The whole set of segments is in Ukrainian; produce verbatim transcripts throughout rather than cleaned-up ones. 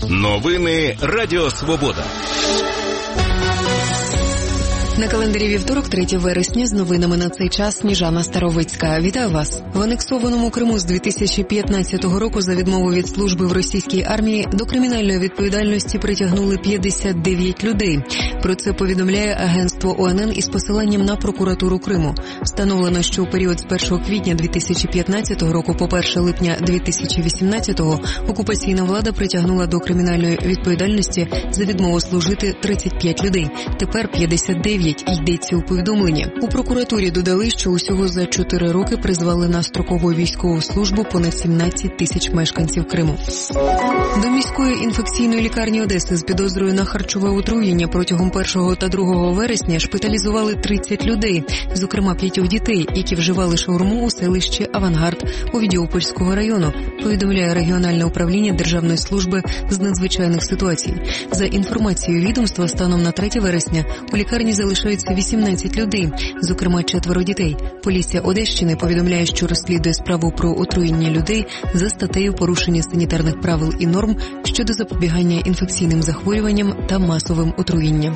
Новини Радіо Свобода. На календарі вівторок, третє вересня, з новинами на цей час Сніжана Старовицька. Вітаю вас. В анексованому Криму з дві тисячі п'ятнадцятого року за відмову від служби в російській армії до кримінальної відповідальності притягнули п'ятдесят дев'ять людей. Про це повідомляє агентство О Ен Ен із посиланням на прокуратуру Криму. Встановлено, що у період з першого квітня дві тисячі п'ятнадцятого року по перше липня дві тисячі вісімнадцятого окупаційна влада притягнула до кримінальної відповідальності за відмову служити тридцять п'ять людей. Тепер п'ятдесят дев'ять. Йдеться у повідомленні. У прокуратурі додали, що усього за чотири роки призвали на строкову військову службу понад сімнадцять тисяч мешканців Криму. До міської інфекційної лікарні Одеси з підозрою на харчове отруєння протягом першого та другого вересня шпиталізували тридцять людей, зокрема п'ятьох дітей, які вживали шаурму у селищі Авангард Овідіопольського району, повідомляє регіональне управління Державної служби з надзвичайних ситуацій. За інформацією відомства, станом на третє вересня у лікарні залишилося вісімнадцять людей, зокрема четверо дітей. Поліція Одещини повідомляє, що розслідує справу про отруєння людей за статтею порушення санітарних правил і норм щодо запобігання інфекційним захворюванням та масовим отруєнням.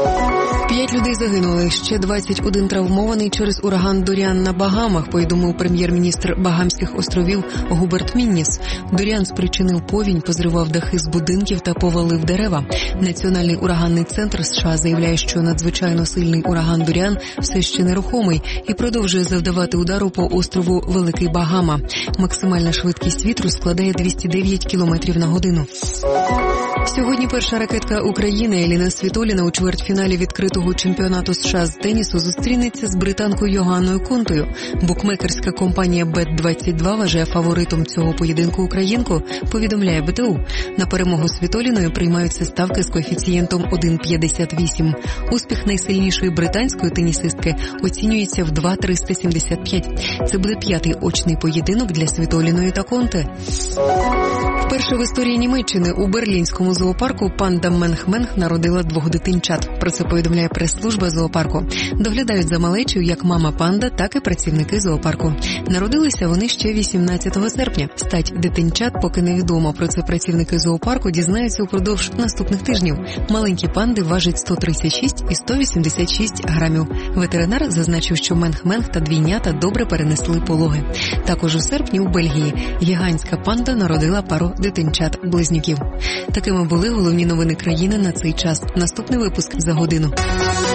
П'ять людей загинули, ще двадцять один травмований через ураган Доріан на Багамах, повідомив прем'єр-міністр Багамських островів Губерт Мінніс. Доріан спричинив повінь, позривав дахи з будинків та повалив дерева. Національний ураганний центр США заявляє, що надзвичайно сильний ураган Доріан все ще нерухомий і продовжує завдавати удару по острову Великий Багама. Максимальна швидкість вітру складає двісті дев'ять кілометрів на годину. Сьогодні перша ракетка України Еліна Світоліна у чвертьфіналі відкритого чемпіонату США з тенісу зустрінеться з британкою Йоганною Контою. Букмекерська компанія бет двадцять два вважає фаворитом цього поєдинку українку, повідомляє Бе Те У. На перемогу Світоліної приймаються ставки з коефіцієнтом один п'ятдесят вісім. Успіх найсильнішої британської тенісистки оцінюється в два триста сімдесят п'ять. Це буде п'ятий очний поєдинок для Світоліної та Конте. Вперше в історії Німеччини у берлінському зоопарку панда Менг-Менг народила двох дитинчат. Про це повідомляє прес-служба зоопарку. Доглядають за малечою як мама панда, так і працівники зоопарку. Народилися вони ще вісімнадцятого серпня. Стать дитинчат поки невідомо. Про це працівники зоопарку дізнаються упродовж наступних тижнів. Маленькі панди важать сто тридцять шість і сто вісімдесят шість грамів. Ветеринар зазначив, що Менг-Менг та двійнята добре перенесли пологи. Також у серпні у Бельгії гігантська панда народила пару дитинчат-близнюків. Такими були головні новини країни на цей час. Наступний випуск за годину.